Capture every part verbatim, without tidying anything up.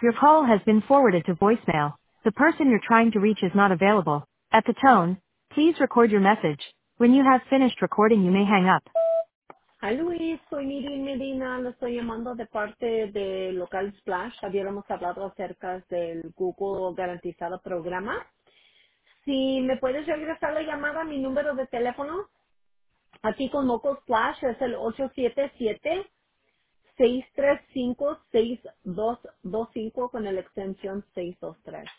Your call has been forwarded to voicemail. The person you're trying to reach is not available. At the tone, please record your message. When you have finished recording, you may hang up. Hi Luis, soy Miri Medina, lo estoy llamando de parte de Local Splash. Habíamos hablado acerca del Google Garantizado Programa. Si me puedes regresar la llamada, mi número de teléfono aquí con Local Splash es el ocho siete siete, seis tres cinco, seis dos dos cinco con la extensión seis dos tres.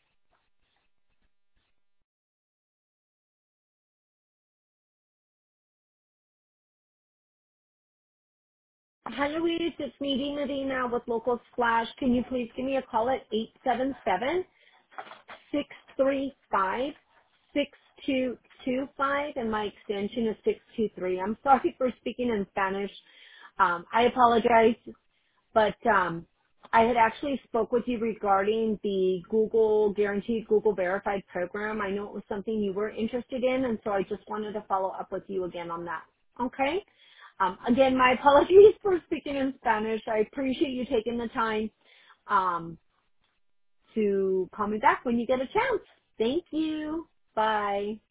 Hi Luis, it's Miri Medina with Local Splash. Can you please give me a call at eight seven seven, six three five, six two two five, and my extension is six two three. I'm sorry for speaking in Spanish. Um, I apologize, but um, I had actually spoke with you regarding the Google Guaranteed Google Verified program. I know it was something you were interested in, and so I just wanted to follow up with you again on that. Okay? Um, again, my apologies for speaking in Spanish. I appreciate you taking the time. Um, to call me back when you get a chance. Thank you. Bye.